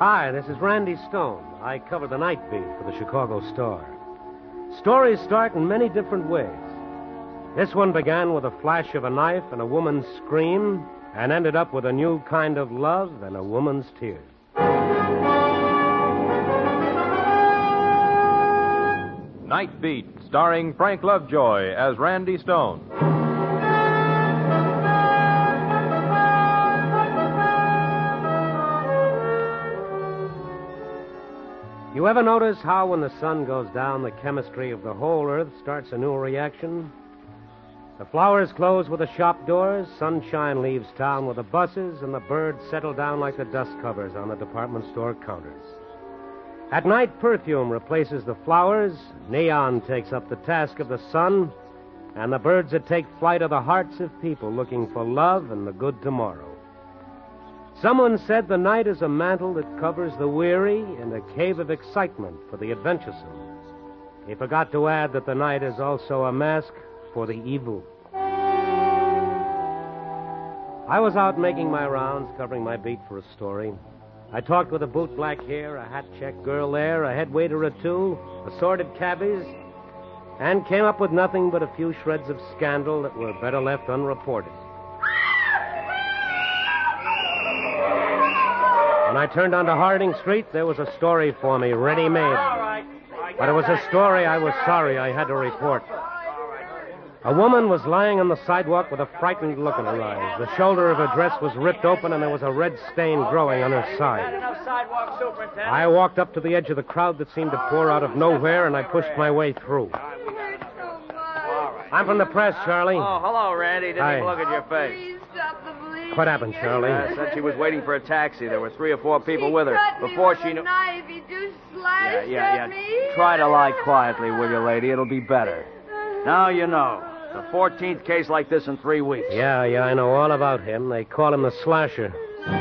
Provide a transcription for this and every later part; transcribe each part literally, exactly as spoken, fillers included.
Hi, this is Randy Stone. I cover the night beat for the Chicago Star. Stories start in many different ways. This one began with a flash of a knife and a woman's scream, and ended up with a new kind of love and a woman's tears. Night Beat, starring Frank Lovejoy as Randy Stone. You ever notice how when the sun goes down, the chemistry of the whole earth starts a new reaction? The flowers close with the shop doors, sunshine leaves town with the buses, and the birds settle down like the dust covers on the department store counters. At night, perfume replaces the flowers, neon takes up the task of the sun, and the birds that take flight are the hearts of people looking for love and the good tomorrow. Someone said the night is a mantle that covers the weary and a cave of excitement for the adventuresome. He forgot to add that the night is also a mask for the evil. I was out making my rounds, covering my beat for a story. I talked with a bootblack here, a hat-check girl there, a head waiter or two, assorted cabbies, and came up with nothing but a few shreds of scandal that were better left unreported. When I turned onto Harding Street, there was a story for me, ready-made. But it was a story I was sorry I had to report. A woman was lying on the sidewalk with a frightened look in her eyes. The shoulder of her dress was ripped open, and there was a red stain growing on her side. I walked up to the edge of the crowd that seemed to pour out of nowhere, and I pushed my way through. I'm from the press, Charlie. Oh, hello, Randy. Didn't Hi. even look at your face. Please stop the bleeding. What happened, Charlie? Uh, said she was waiting for a taxi. There were three or four people with her. Cut me Before with she a knew... knife. He just slashed Yeah, yeah, yeah. at me. Try to lie quietly, will you, lady? It'll be better. Now you know. The fourteenth case like this in three weeks. Yeah, yeah, I know all about him. They call him the Slasher.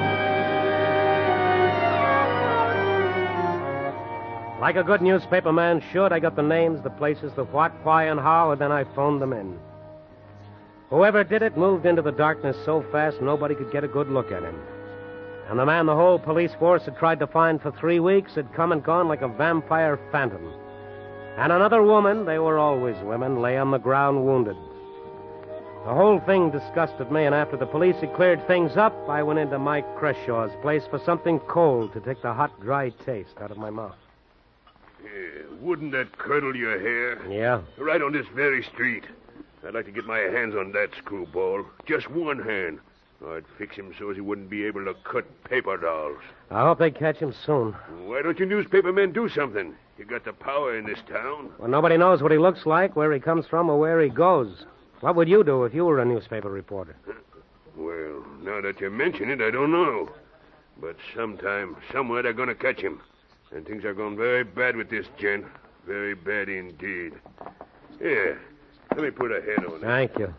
Like a good newspaper man should, I got the names, the places, the what, why, and how, and then I phoned them in. Whoever did it moved into the darkness so fast nobody could get a good look at him. And the man the whole police force had tried to find for three weeks had come and gone like a vampire phantom. And another woman, they were always women, lay on the ground wounded. The whole thing disgusted me, and after the police had cleared things up, I went into Mike Creshaw's place for something cold to take the hot, dry taste out of my mouth. Yeah, wouldn't that curdle your hair? Yeah? Right on this very street. I'd like to get my hands on that screwball. Just one hand. I'd fix him so as he wouldn't be able to cut paper dolls. I hope they catch him soon. Why don't you newspaper men do something? You got the power in this town. Well, nobody knows what he looks like, where he comes from, or where he goes. What would you do if you were a newspaper reporter? Well, now that you mention it, I don't know. But sometime, somewhere, they're going to catch him. And things are going very bad with this gent. Very bad indeed. Here, let me put a head on it. Thank you.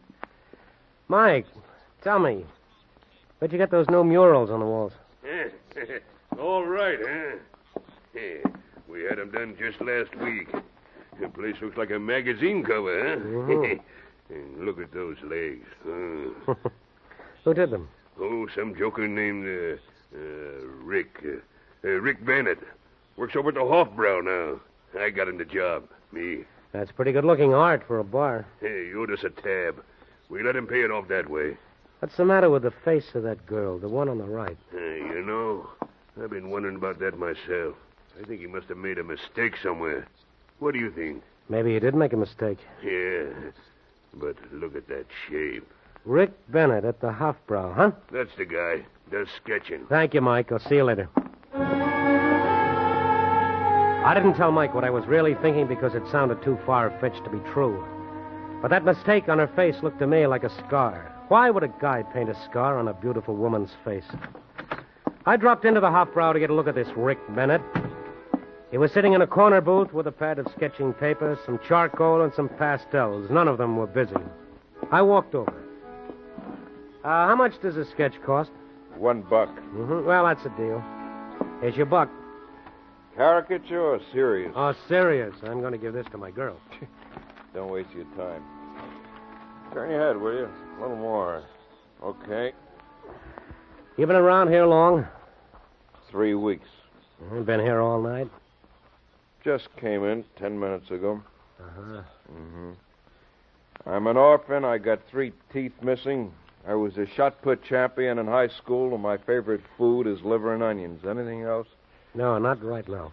Mike, tell me, where'd you get those new murals on the walls? All right, huh? Yeah, we had them done just last week. The place looks like a magazine cover, huh? Mhm. And look at those legs. Uh, Who did them? oh, some joker named uh, uh, Rick. Uh, uh, Rick Bennett. Works over at the Hofbrau now. I got him the job. Me. That's pretty good-looking art for a bar. Hey, you owed us a tab. We let him pay it off that way. What's the matter with the face of that girl, the one on the right? Hey, you know, I've been wondering about that myself. I think he must have made a mistake somewhere. What do you think? Maybe he did make a mistake. Yeah, but look at that shape. Rick Bennett at the Hofbrau, huh? That's the guy. Does sketching. Thank you, Mike. I'll see you later. I didn't tell Mike what I was really thinking because it sounded too far-fetched to be true. But that mistake on her face looked to me like a scar. Why would a guy paint a scar on a beautiful woman's face? I dropped into the Hofbrau to get a look at this Rick Bennett. He was sitting in a corner booth with a pad of sketching paper, some charcoal, and some pastels. None of them were busy. I walked over. Uh, how much does a sketch cost? One buck. Mm-hmm. Well, that's a deal. Here's your buck. Caricature or serious? Oh, serious. I'm going to give this to my girl. Don't waste your time. Turn your head, will you? A little more. Okay. You been around here long? three weeks. You been here all night? Just came in ten minutes ago. Uh-huh. Mm-hmm. I'm an orphan. I got three teeth missing. I was a shot put champion in high school, and my favorite food is liver and onions. Anything else? No, not right now.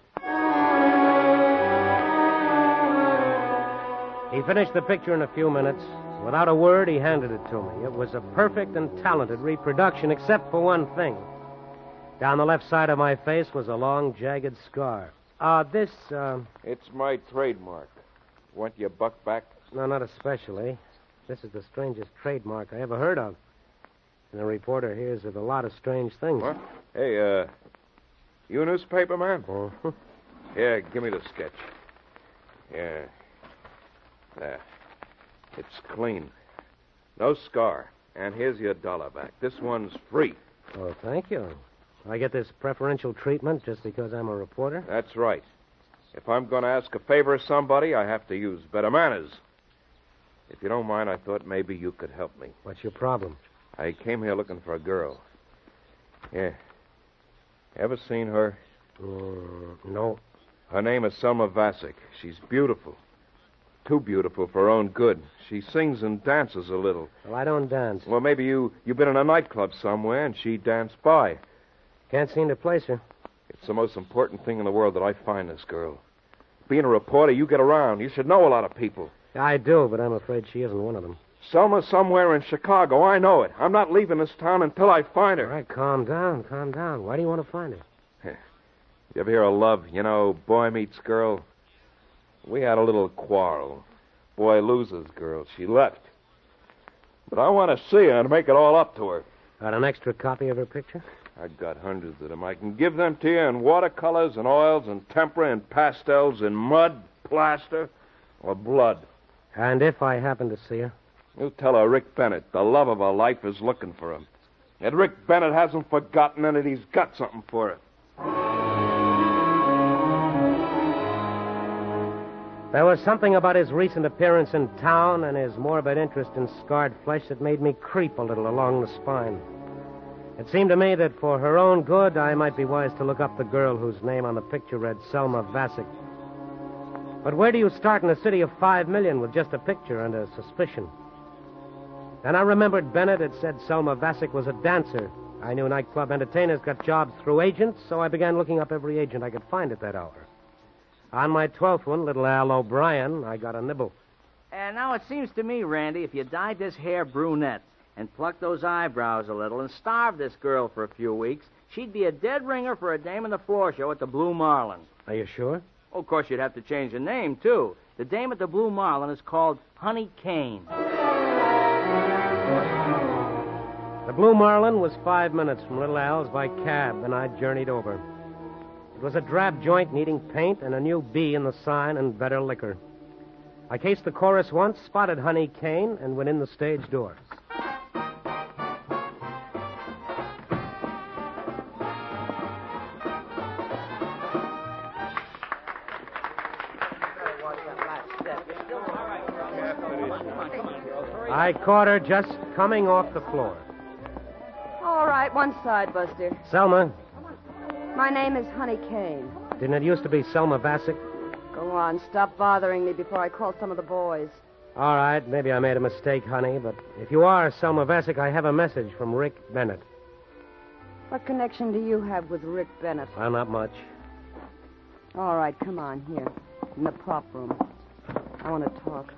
He finished the picture in a few minutes. Without a word, he handed it to me. It was a perfect and talented reproduction, except for one thing. Down the left side of my face was a long, jagged scar. Uh, this, uh... It's my trademark. Want your buck back? No, not especially. This is the strangest trademark I ever heard of. And the reporter hears of a lot of strange things. What? Hey, uh, you a newspaper man? Uh-huh. Yeah, give me the sketch. Yeah. There. It's clean. No scar. And here's your dollar back. This one's free. Oh, thank you. I get this preferential treatment just because I'm a reporter? That's right. If I'm going to ask a favor of somebody, I have to use better manners. If you don't mind, I thought maybe you could help me. What's your problem? I came here looking for a girl. Yeah. Ever seen her? Mm, no. Her name is Selma Vasek. She's beautiful. Too beautiful for her own good. She sings and dances a little. Well, I don't dance. Well, maybe you, you've been in a nightclub somewhere and she danced by. Can't seem to place her. It's the most important thing in the world that I find this girl. Being a reporter, you get around. You should know a lot of people. I do, but I'm afraid she isn't one of them. Selma's somewhere in Chicago. I know it. I'm not leaving this town until I find her. All right, calm down, calm down. Why do you want to find her? You ever hear of love? You know, boy meets girl. We had a little quarrel. Boy loses girl. She left. But I want to see her and make it all up to her. Got an extra copy of her picture? I've got hundreds of them. I can give them to you in watercolors and oils and tempera and pastels and mud, plaster, or blood. And if I happen to see her? You tell her Rick Bennett, the love of her life, is looking for him. And Rick Bennett hasn't forgotten and that he's got something for her. There was something about his recent appearance in town and his morbid interest in scarred flesh that made me creep a little along the spine. It seemed to me that for her own good, I might be wise to look up the girl whose name on the picture read Selma Vasek. But where do you start in a city of five million with just a picture and a suspicion? Then I remembered Bennett had said Selma Vasek was a dancer. I knew nightclub entertainers got jobs through agents, so I began looking up every agent I could find at that hour. On my twelfth one, little Al O'Brien, I got a nibble. And now it seems to me, Randy, if you dyed this hair brunette and plucked those eyebrows a little and starved this girl for a few weeks, she'd be a dead ringer for a dame on the floor show at the Blue Marlin. Are you sure? Oh, of course, you'd have to change the name, too. The dame at the Blue Marlin is called Honey Kane. The Blue Marlin was five minutes from Little Al's by cab, and I journeyed over. It was a drab joint needing paint and a new B in the sign and better liquor. I cased the chorus once, spotted Honey Kane, and went in the stage doors. I caught her just coming off the floor. All right, one side, Buster. Selma, My name is Honey Kane. didn't it used to be Selma Vasek? Go on, stop bothering me before I call some of the boys. All right, maybe I made a mistake, honey, but if you are Selma Vasek, I have a message from Rick Bennett. What connection do you have with Rick Bennett? Well, not much. All right, come on, here, in the prop room. I want to talk.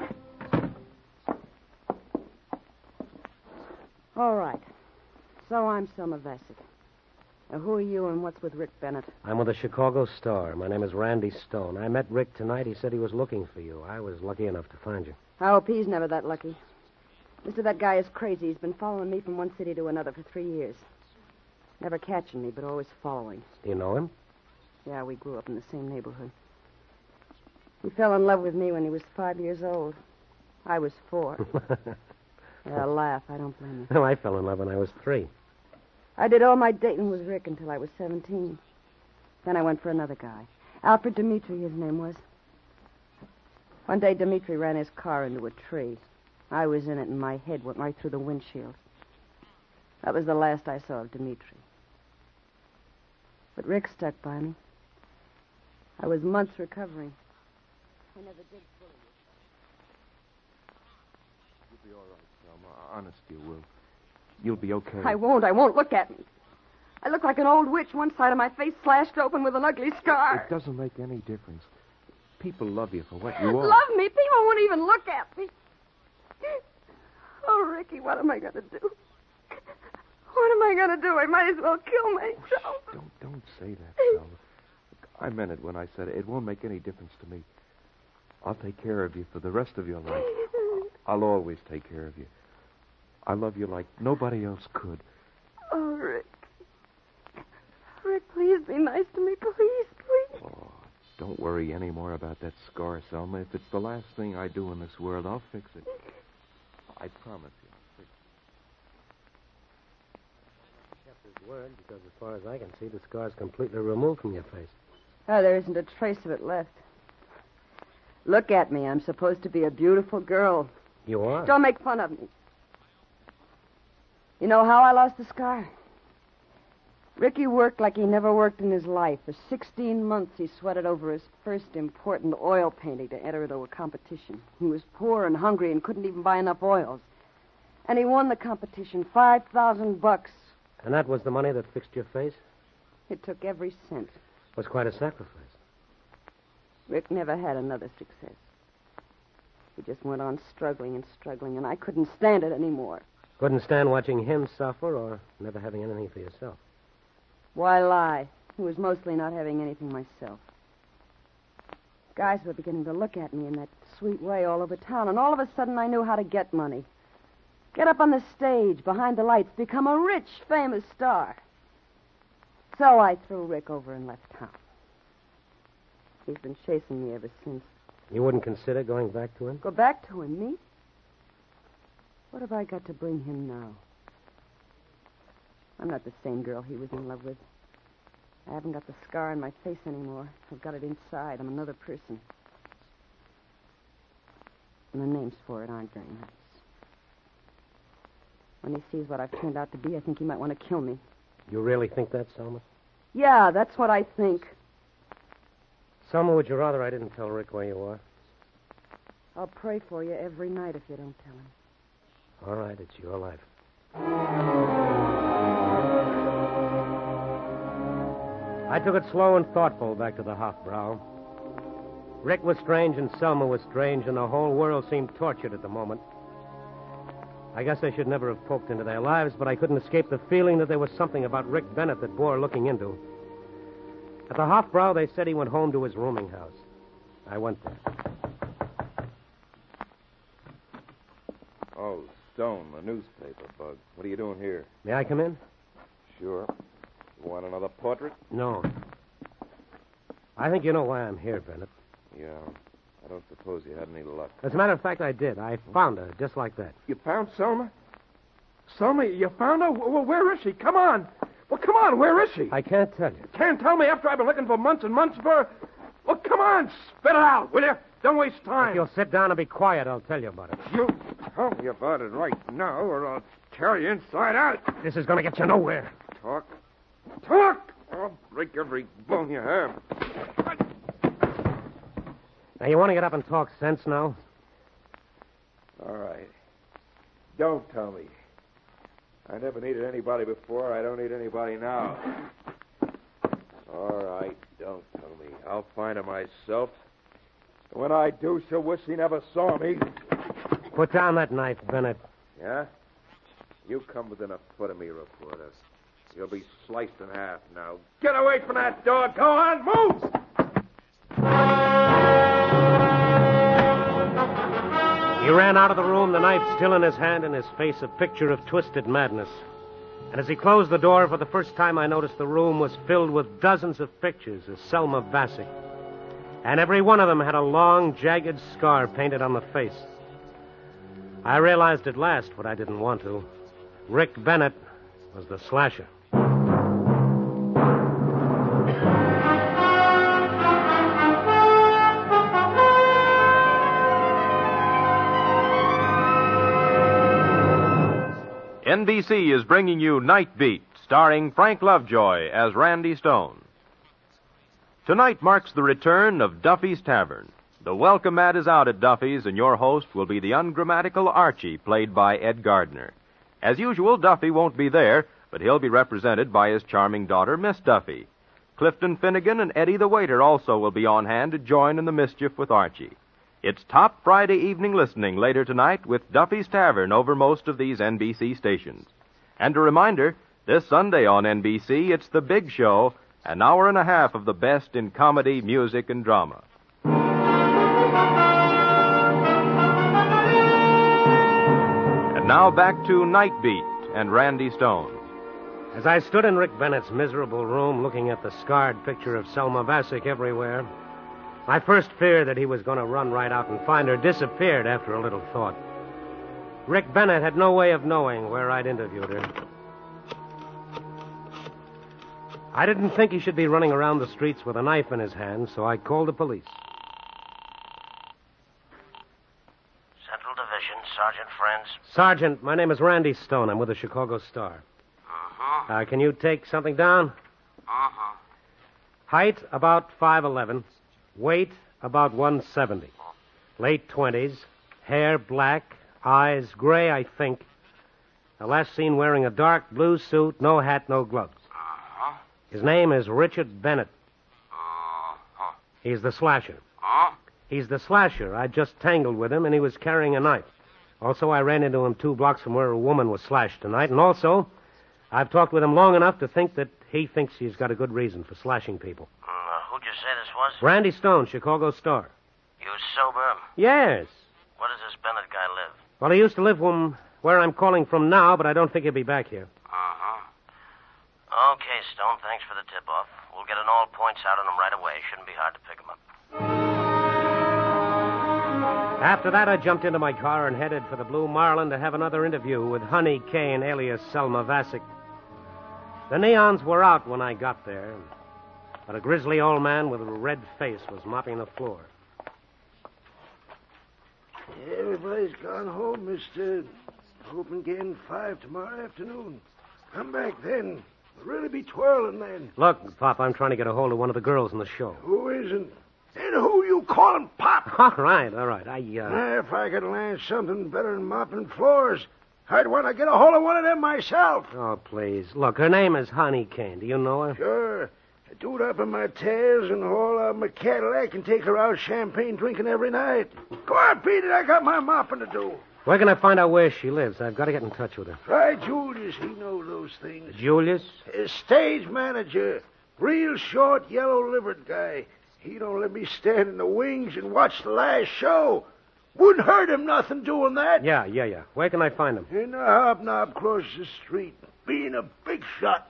All right. So I'm Selma Vasek. Now, who are you and what's with Rick Bennett? I'm with the Chicago Star. My name is Randy Stone. I met Rick tonight. He said he was looking for you. I was lucky enough to find you. I hope he's never that lucky. Mister, that guy is crazy. He's been following me from one city to another for three years. Never catching me, but always following. Do you know him? Yeah, we grew up in the same neighborhood. He fell in love with me when he was five years old. I was four. Yeah, laugh. I don't blame you. Well, I fell in love when I was three. I did all my dating with Rick until I was seventeen. Then I went for another guy. Alfred Dimitri, his name was. One day, Dimitri ran his car into a tree. I was in it, and my head went right through the windshield. That was the last I saw of Dimitri. But Rick stuck by me. I was months recovering. I never did fully. You'll be all right, Selma. Honest, you will. You'll be okay. I won't. I won't. Look at me. I look like an old witch, one side of my face slashed open with an ugly scar. It doesn't make any difference. People love you for what you are. Love me? People won't even look at me. Oh, Ricky, what am I going to do? What am I going to do? I might as well kill myself. Oh, don't, don't say that, Selma. I meant it when I said it. It won't make any difference to me. I'll take care of you for the rest of your life. I'll always take care of you. I love you like nobody else could. Oh, Rick. Rick, please be nice to me. Please, please. Oh, don't worry any more about that scar, Selma. If it's the last thing I do in this world, I'll fix it. I promise you. I'll fix it. He kept his word because, as far as I can see, the scar's completely removed from your face. Oh, there isn't a trace of it left. Look at me. I'm supposed to be a beautiful girl. You are? Don't make fun of me. You know how I lost the scar? Ricky worked like he never worked in his life. For sixteen months, he sweated over his first important oil painting to enter into a competition. He was poor and hungry and couldn't even buy enough oils. And he won the competition, five thousand bucks. And that was the money that fixed your face? It took every cent. It was quite a sacrifice. Rick never had another success. He just went on struggling and struggling, and I couldn't stand it anymore. Couldn't stand watching him suffer or never having anything for yourself. Why lie? It was mostly not having anything myself. Guys were beginning to look at me in that sweet way all over town, and all of a sudden I knew how to get money. Get up on the stage, behind the lights, become a rich, famous star. So I threw Rick over and left town. He's been chasing me ever since. You wouldn't consider going back to him? Go back to him, me? What have I got to bring him now? I'm not the same girl he was in love with. I haven't got the scar on my face anymore. I've got it inside. I'm another person. And the names for it aren't very nice. When he sees what I've turned out to be, I think he might want to kill me. You really think that, Selma? Yeah, that's what I think. Selma, would you rather I didn't tell Rick where you are? I'll pray for you every night if you don't tell him. All right, it's your life. I took it slow and thoughtful back to the Hofbrau. Rick was strange and Selma was strange, and the whole world seemed tortured at the moment. I guess I should never have poked into their lives, but I couldn't escape the feeling that there was something about Rick Bennett that bore looking into. At the Hofbrau, they said he went home to his rooming house. I went there. Oh, Stone, the newspaper bug. What are you doing here? May I come in? Sure. You want another portrait? No. I think you know why I'm here, Bennett. Yeah. I don't suppose you had any luck. As a matter of fact, I did. I found her, just like that. You found Selma? Selma, you found her? Well, where is she? Come on. Well, come on. Where is she? I can't tell you. Can't tell me after I've been looking for months and months for her? Well, come on. Spit it out, will you? Don't waste time. If you'll sit down and be quiet, I'll tell you about it. You tell me about it right now, or I'll tear you inside out. This is going to get you nowhere. Talk. Talk! I'll break every bone you have. Now, you want to get up and talk sense now? All right. Don't tell me. I never needed anybody before. I don't need anybody now. All right. Don't tell me. I'll find her myself. And when I do, she'll wish she never saw me. Put down that knife, Bennett. Yeah? You come within a foot of me, reporter. You'll be sliced in half now. Get away from that door. Go on. Move! He ran out of the room, the knife still in his hand, and his face a picture of twisted madness. And as he closed the door, for the first time I noticed the room was filled with dozens of pictures of Selma Bassick. And every one of them had a long, jagged scar painted on the face. I realized at last what I didn't want to. Rick Bennett was the slasher. N B C is bringing you Night Beat, starring Frank Lovejoy as Randy Stone. Tonight marks the return of Duffy's Tavern. The welcome mat is out at Duffy's, and your host will be the ungrammatical Archie, played by Ed Gardner. As usual, Duffy won't be there, but he'll be represented by his charming daughter, Miss Duffy. Clifton Finnegan and Eddie the waiter also will be on hand to join in the mischief with Archie. It's top Friday evening listening later tonight with Duffy's Tavern over most of these N B C stations. And a reminder, this Sunday on N B C, it's The Big Show, an hour and a half of the best in comedy, music, and drama. And now back to Night Beat and Randy Stone. As I stood in Rick Bennett's miserable room looking at the scarred picture of Selma Vasek everywhere, my first fear that he was going to run right out and find her disappeared after a little thought. Rick Bennett had no way of knowing where I'd interviewed her. I didn't think he should be running around the streets with a knife in his hand, so I called the police. Central Division, Sergeant Friends. Sergeant, my name is Randy Stone. I'm with the Chicago Star. Uh-huh. Uh, can you take something down? Uh-huh. Height, about five eleven. Weight, about one seventy. Late twenties. Hair, black. Eyes, gray, I think. The last seen wearing a dark blue suit, no hat, no gloves. Uh-huh. His name is Richard Bennett. Uh-huh. He's the slasher. Huh? He's the slasher. I just tangled with him, and he was carrying a knife. Also, I ran into him two blocks from where a woman was slashed tonight, and also, I've talked with him long enough to think that he thinks he's got a good reason for slashing people. Uh, who'd you say this was? Randy Stone, Chicago Star. You sober? Yes. Where does this Bennett guy live? Well, he used to live from where I'm calling from now, but I don't think he'll be back here. Uh-huh. Okay, Stone, thanks for the tip-off. We'll get an all points out on him right away. Shouldn't be hard to pick him up. After that, I jumped into my car and headed for the Blue Marlin to have another interview with Honey Kane, alias Selma Vasek. The neons were out when I got there, but a grizzly old man with a red face was mopping the floor. Everybody's gone home, mister. Hoping getting five tomorrow afternoon. Come back then. We'll really be twirling then. Look, Pop, I'm trying to get a hold of one of the girls in the show. Who isn't? And who you calling Pop? All right, all right. I, uh... Ah, if I could land something better than mopping floors, I'd want to get a hold of one of them myself. Oh, please. Look, her name is Honey Kane. Do you know her? Sure. I do it up in my tails and haul out my Cadillac and take her out champagne drinking every night. Go on, Pete, I got my mopping to do. Where can I find out where she lives? I've got to get in touch with her. Try Julius. He knows those things. Julius? His stage manager. Real short, yellow-livered guy. He don't let me stand in the wings and watch the last show. Wouldn't hurt him nothing doing that. Yeah, yeah, yeah. Where can I find him? In the hobnob across the street. Being a big shot.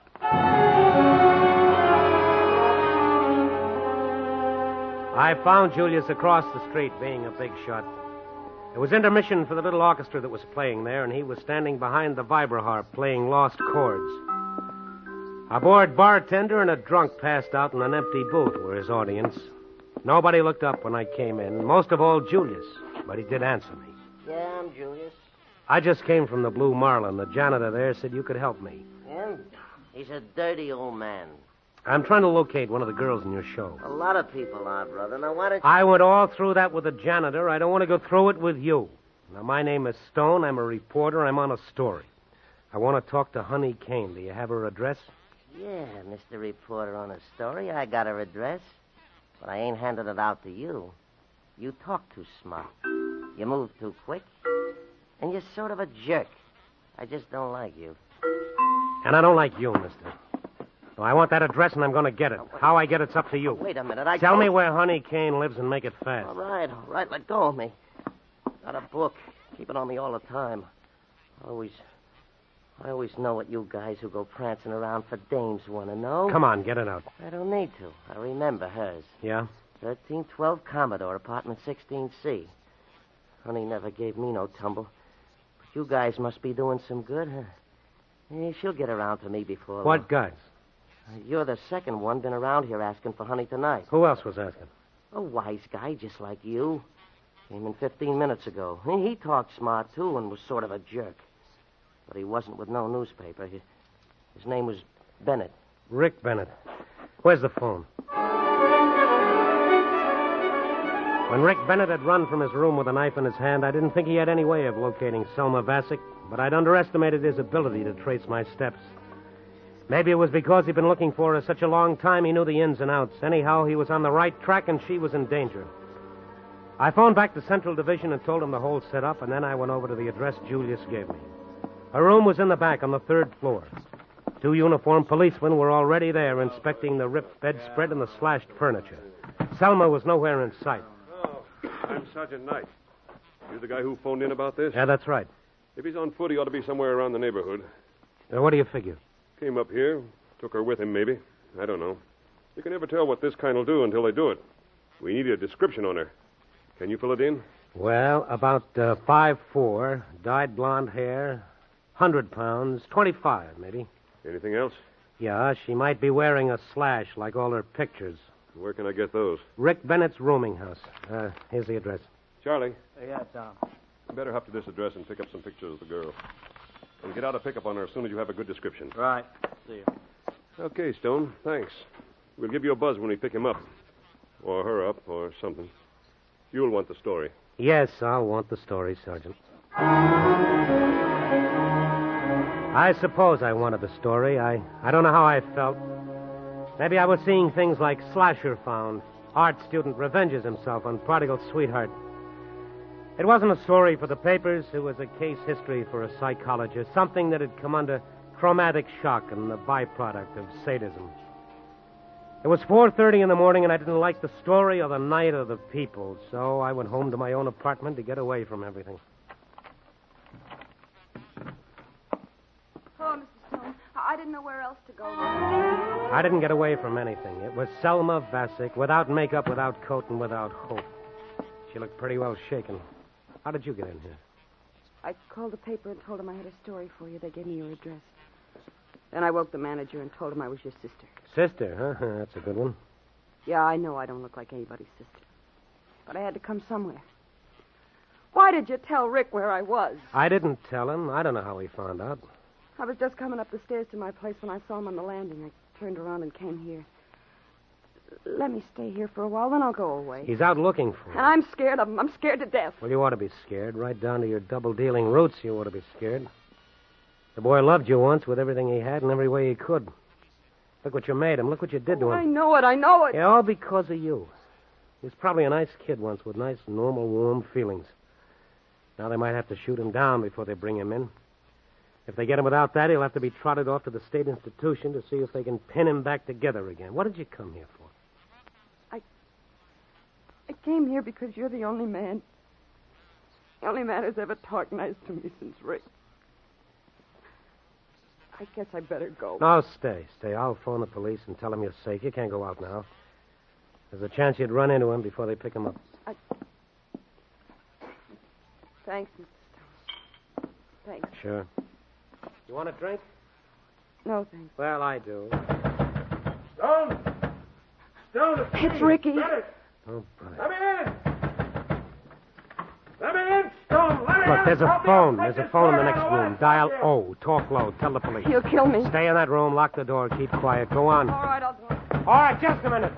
I found Julius across the street being a big shot. It was intermission for the little orchestra that was playing there, and he was standing behind the vibraharp playing lost chords. A bored bartender and a drunk passed out in an empty booth were his audience. Nobody looked up when I came in, most of all Julius, but he did answer me. Yeah, I'm Julius. I just came from the Blue Marlin. The janitor there said you could help me. Yeah? He's a dirty old man. I'm trying to locate one of the girls in your show. A lot of people are, brother. Now, why don't you... I went all through that with the janitor. I don't want to go through it with you. Now, my name is Stone. I'm a reporter. I'm on a story. I want to talk to Honey Kane. Do you have her address? Yeah, Mister Reporter on a story. I got her address. But I ain't handed it out to you. You talk too smart. You move too quick. And you're sort of a jerk. I just don't like you. And I don't like you, mister. Well, I want that address, and I'm going to get it. How I get it's up to you. Wait a minute. I Tell told... me where Honey Kane lives and make it fast. All right, all right. Let go of me. Got a book. Keep it on me all the time. I always... I always know what you guys who go prancing around for dames want to know. Come on, get it out. I don't need to. I remember hers. Yeah? thirteen twelve Commodore, apartment sixteen C. Honey never gave me no tumble. But you guys must be doing some good, huh? Eh, she'll get around to me before... What long. guys? Uh, You're the second one been around here asking for Honey tonight. Who else was asking? A wise guy just like you. Came in fifteen minutes ago. He, he talked smart, too, and was sort of a jerk. But he wasn't with no newspaper. He, his name was Bennett. Rick Bennett. Where's the phone? When Rick Bennett had run from his room with a knife in his hand, I didn't think he had any way of locating Selma Vasic, but I'd underestimated his ability to trace my steps. Maybe it was because he'd been looking for her such a long time he knew the ins and outs. Anyhow, he was on the right track and she was in danger. I phoned back to Central Division and told them the whole setup, and then I went over to the address Julius gave me. Her room was in the back on the third floor. Two uniformed policemen were already there inspecting the ripped bedspread and the slashed furniture. Selma was nowhere in sight. Oh, I'm Sergeant Knight. You the guy who phoned in about this? Yeah, that's right. If he's on foot, he ought to be somewhere around the neighborhood. Now, what do you figure? Came up here, took her with him, maybe. I don't know. You can never tell what this kind will do until they do it. We need a description on her. Can you fill it in? Well, about uh, five foot four, dyed blonde hair, one hundred pounds, twenty-five, maybe. Anything else? Yeah, she might be wearing a slash like all her pictures. Where can I get those? Rick Bennett's rooming house. Uh, here's the address. Charlie. Yeah, Tom. You better hop to this address and pick up some pictures of the girl. And get out a pickup on her as soon as you have a good description. Right. See you. Okay, Stone. Thanks. We'll give you a buzz when we pick him up. Or her up, or something. You'll want the story. Yes, I'll want the story, Sergeant. I suppose I wanted the story. I, I don't know how I felt. Maybe I was seeing things like Slasher found. Art student revenges himself on prodigal sweetheart. It wasn't a story for the papers. It was a case history for a psychologist. Something that had come under chromatic shock and the byproduct of sadism. It was four thirty in the morning, and I didn't like the story or the night or the people, so I went home to my own apartment to get away from everything. Oh, Mister Stone, I didn't know where else to go. I didn't get away from anything. It was Selma Vasic, without makeup, without coat, and without hope. She looked pretty well shaken. How did you get in here? I called the paper and told them I had a story for you. They gave me your address. Then I woke the manager and told him I was your sister. Sister, huh? That's a good one. Yeah, I know I don't look like anybody's sister. But I had to come somewhere. Why did you tell Rick where I was? I didn't tell him. I don't know how he found out. I was just coming up the stairs to my place when I saw him on the landing. I turned around and came here. Let me stay here for a while, then I'll go away. He's out looking for And him. I'm scared of him. I'm scared to death. Well, you ought to be scared. Right down to your double-dealing roots, you ought to be scared. The boy loved you once with everything he had and every way he could. Look what you made him. Look what you did to Oh, him. I know it. I know it. Yeah, all because of you. He was probably a nice kid once with nice, normal, warm feelings. Now they might have to shoot him down before they bring him in. If they get him without that, he'll have to be trotted off to the state institution to see if they can pin him back together again. What did you come here for? I came here because you're the only man. The only man who's ever talked nice to me since Rick. I guess I better go. No, stay, stay. I'll phone the police and tell them you're safe. You can't go out now. There's a chance you'd run into him before they pick him up. I... Thanks, Mister Stone. Thanks. Sure. You want a drink? No, thanks. Well, I do. Stone! Stone, it's, It's me. Ricky. Bennett. Oh, boy. Let me in! Let me in, Stone! Let me Look, in! there's a I'll be phone. able to There's a take phone in the this next story room. out. Dial O. Talk low. Tell the police. He'll kill me. Stay in that room. Lock the door. Keep quiet. Go on. All right, I'll do it. All right, just a minute.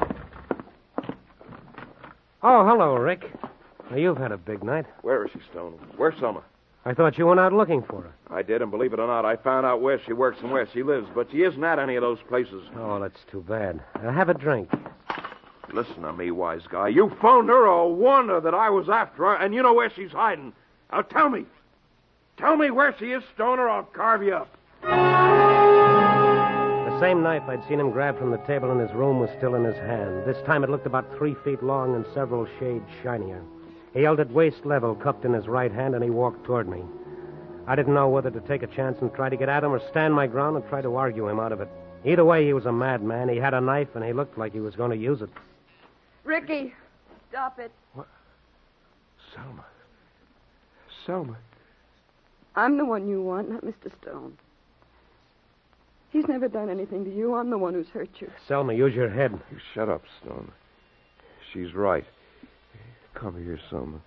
Oh, hello, Rick. Now, you've had a big night. Where is she, Stone? Where's Selma? I thought you went out looking for her. I did, and believe it or not, I found out where she works and where she lives, but she isn't at any of those places. Oh, that's too bad. Uh, have a drink. Listen to me, wise guy. You phoned her or warned her that I was after her, and you know where she's hiding. Now tell me. Tell me where she is, Stone, or I'll carve you up. The same knife I'd seen him grab from the table in his room was still in his hand. This time it looked about three feet long and several shades shinier. He held it waist level, cupped in his right hand, and he walked toward me. I didn't know whether to take a chance and try to get at him or stand my ground and try to argue him out of it. Either way, he was a madman. He had a knife, and he looked like he was going to use it. Ricky, stop it. What? Selma. Selma. I'm the one you want, not Mister Stone. He's never done anything to you. I'm the one who's hurt you. Selma, use your head. You shut up, Stone. She's right. Come here, Selma.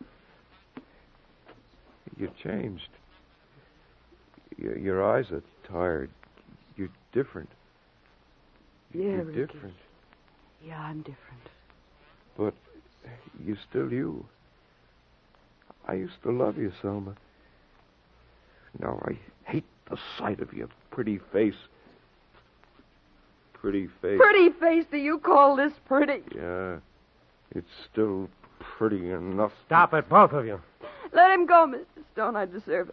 You changed. Your, your eyes are tired. You're different. Yeah, You're Ricky. different. Yeah, I'm different. But you still you. I used to love you, Selma. Now I hate the sight of your pretty face. Pretty face. Pretty face, do you call this pretty? Yeah, it's still pretty enough. Stop it, both of you. Let him go, Mister Stone. I deserve it.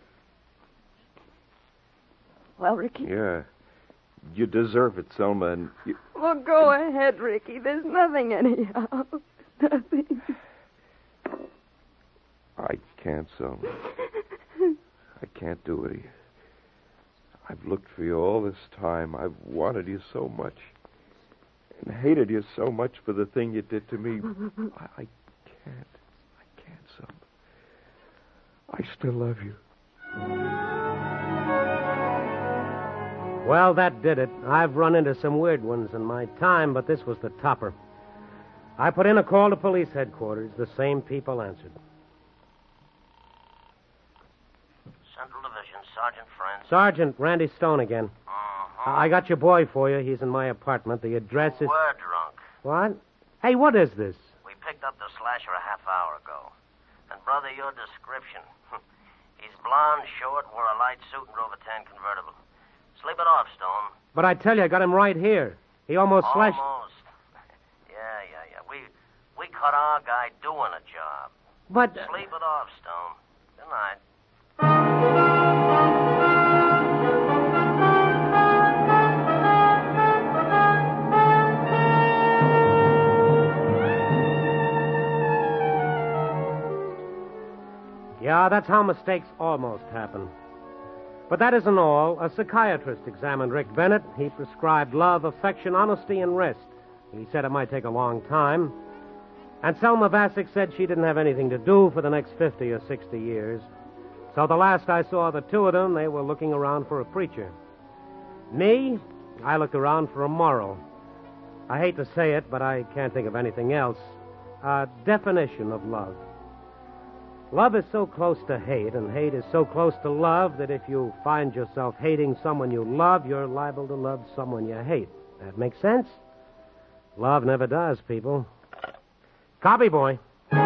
Well, Ricky? Yeah, you deserve it, Selma, and you... Well, go ahead, Ricky. There's nothing anyhow. Nothing. I can't, Selma. I can't do it. I've looked for you all this time. I've wanted you so much. And hated you so much for the thing you did to me. I, I can't. I can't, Selma. I still love you. Well, that did it. I've run into some weird ones in my time, but this was the topper. I put in a call to police headquarters. The same people answered. Central Division, Sergeant Friends. Sergeant, Randy Stone again. Uh-huh. I got your boy for you. He's in my apartment. The address is... We're drunk. What? Hey, what is this? We picked up the slasher a half hour ago. And, brother, your description. He's blonde, short, wore a light suit, and drove a tan convertible. Sleep it off, Stone. But I tell you, I got him right here. He almost slashed... Almost. Yeah, yeah, yeah. We we caught our guy doing a job. But... Sleep it off, Stone. Good night. Yeah, that's how mistakes almost happen. But that isn't all. A psychiatrist examined Rick Bennett. He prescribed love, affection, honesty, and rest. He said it might take a long time. And Selma Vassick said she didn't have anything to do for the next fifty or sixty years. So the last I saw of the two of them, they were looking around for a preacher. Me, I looked around for a moral. I hate to say it, but I can't think of anything else. A definition of love. Love is so close to hate, and hate is so close to love, that if you find yourself hating someone you love, you're liable to love someone you hate. That makes sense? Love never does, people. Copy, boy.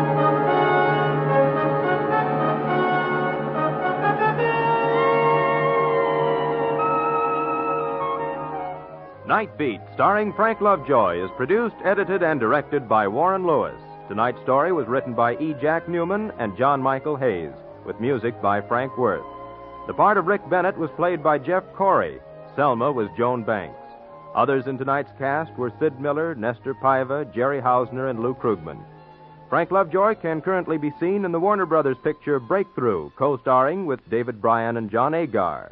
Night Beat, starring Frank Lovejoy, is produced, edited, and directed by Warren Lewis. Tonight's story was written by E. Jack Newman and John Michael Hayes, with music by Frank Worth. The part of Rick Bennett was played by Jeff Corey. Selma was Joan Banks. Others in tonight's cast were Sid Miller, Nestor Paiva, Jerry Hausner, and Lou Krugman. Frank Lovejoy can currently be seen in the Warner Brothers picture Breakthrough, co-starring with David Bryan and John Agar.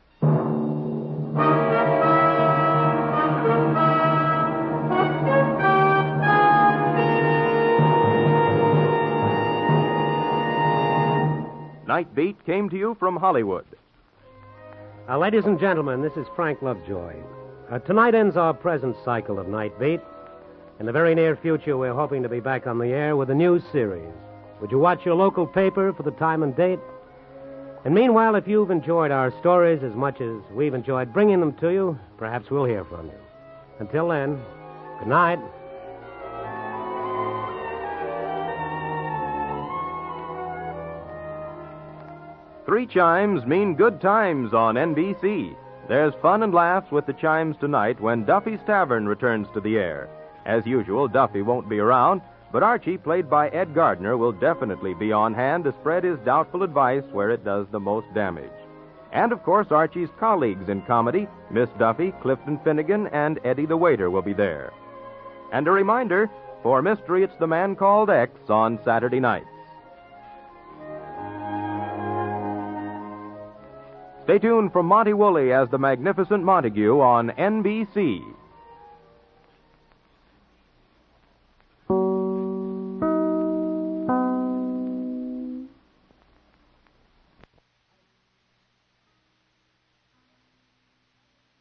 Night Beat came to you from Hollywood. Uh, ladies and gentlemen, this is Frank Lovejoy. Uh, tonight ends our present cycle of Night Beat. In the very near future, we're hoping to be back on the air with a new series. Would you watch your local paper for the time and date? And meanwhile, if you've enjoyed our stories as much as we've enjoyed bringing them to you, perhaps we'll hear from you. Until then, good night. Three chimes mean good times on N B C. There's fun and laughs with the chimes tonight when Duffy's Tavern returns to the air. As usual, Duffy won't be around, but Archie, played by Ed Gardner, will definitely be on hand to spread his doubtful advice where it does the most damage. And, of course, Archie's colleagues in comedy, Miss Duffy, Clifton Finnegan, and Eddie the Waiter will be there. And a reminder, for Mystery, it's The Man Called X on Saturday nights. Stay tuned for Monty Woolley as the Magnificent Montague on N B C.